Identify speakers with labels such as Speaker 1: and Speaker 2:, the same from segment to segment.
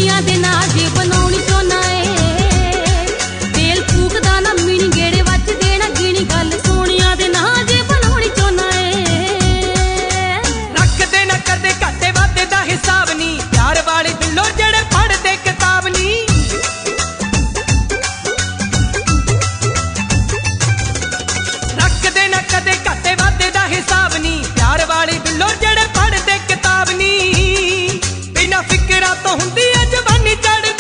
Speaker 1: सोनिया दे नाल जे बनाउणी चोना ए तेल फूकदा ना मीनी गेड़े वच देना गिणी गल सोनिया दे नाल जे बनाउणी चोना ए
Speaker 2: रख देना कदे घाटे वादे दा हिसाब नी प्यार वाले बिल्लो जेड़े पढ़दे किताब नी रख देना कदे घाटे वादे दा हिसाब नी प्यार वाले बिल्लो जेड़े पढ़दे किताब नी बिना फिकरा तो हुंदी अ जवानी चढ़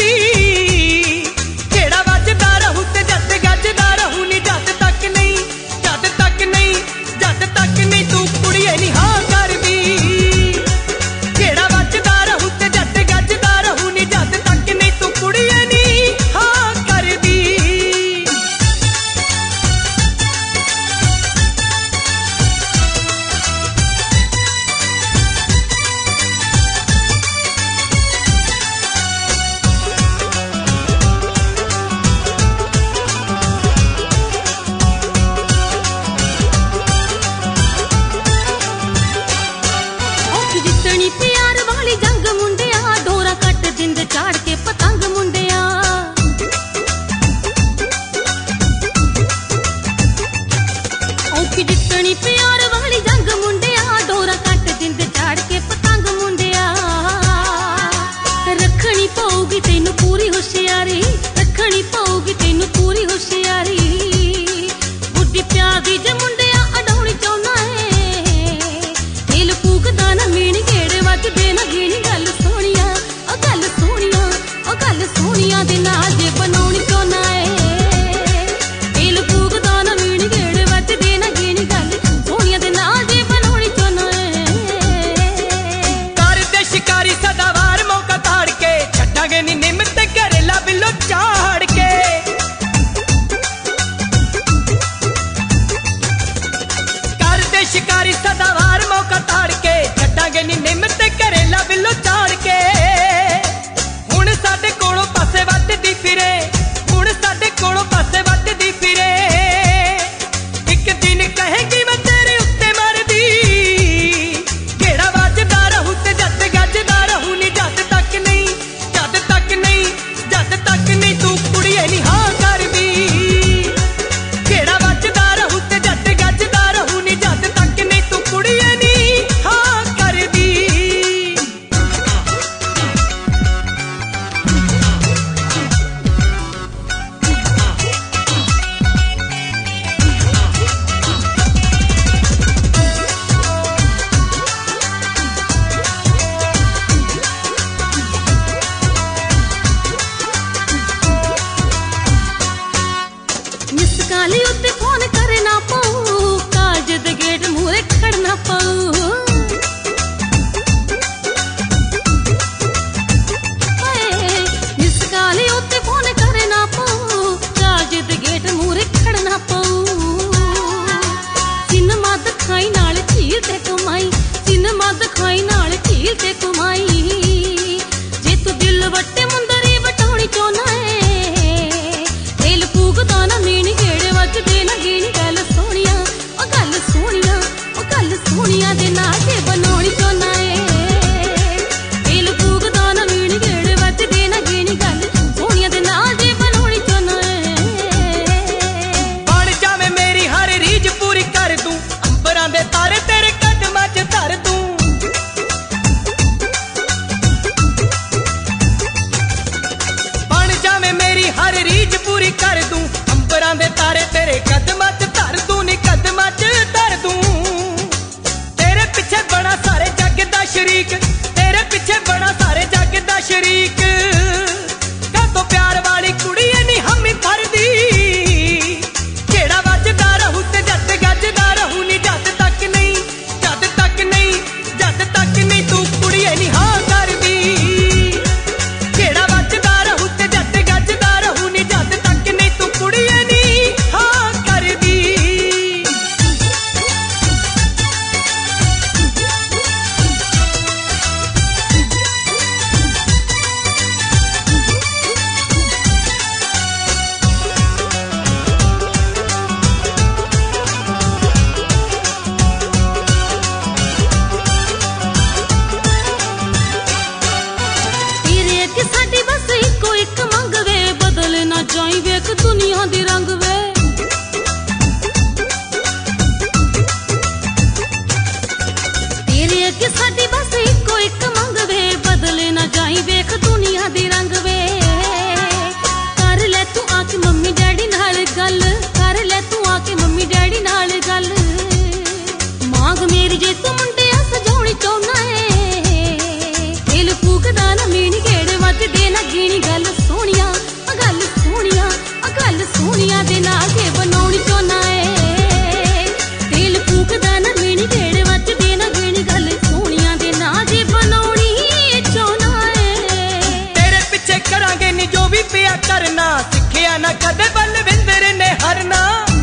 Speaker 1: तेरे अगे साडी बस इको एक मंग वे, बदले ना जाई वेख दुनिया दे रंग वे। कर ले तू आके मम्मी डैडी नाल गल, कर ले तू आके मम्मी डैडी नाल गल। मांग मेरी जे तू मुंडिया सजाउणी चाहुंदा ए, दिल फूकदा ना मीनी गेड़ वजदे ना गिणी। गल सोहणिया गल सोहणिया गल सोहणिया दे नाल जे बनाउणी चाहुंदा ए, दिल फूकदा ना मीनी गेड़ वजदे ना गिणी। गल सोहणिया दे नाल जे बनाउणी चाहुंदा ए।
Speaker 2: तेरे पिछे करांगे नी जो भी पिया करना, सिखिया ना कदे बलविंदर ने हरना।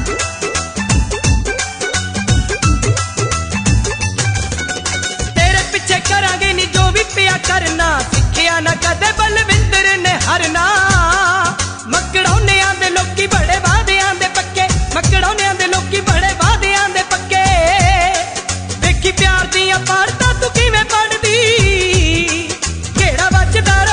Speaker 2: तेरे पिछे करांगे नी जो भी पिया करना, सिखिया ना कदे बलविंदर ने हरना। मकड़ौने आंदे लोकी बड़े वादियां दे पक्के, मकड़ौने आंदे लोकी बड़े वादियां दे पक्के। देखी प्यार दियां पारतां तू किवें पढ़दी, केड़ा वजदा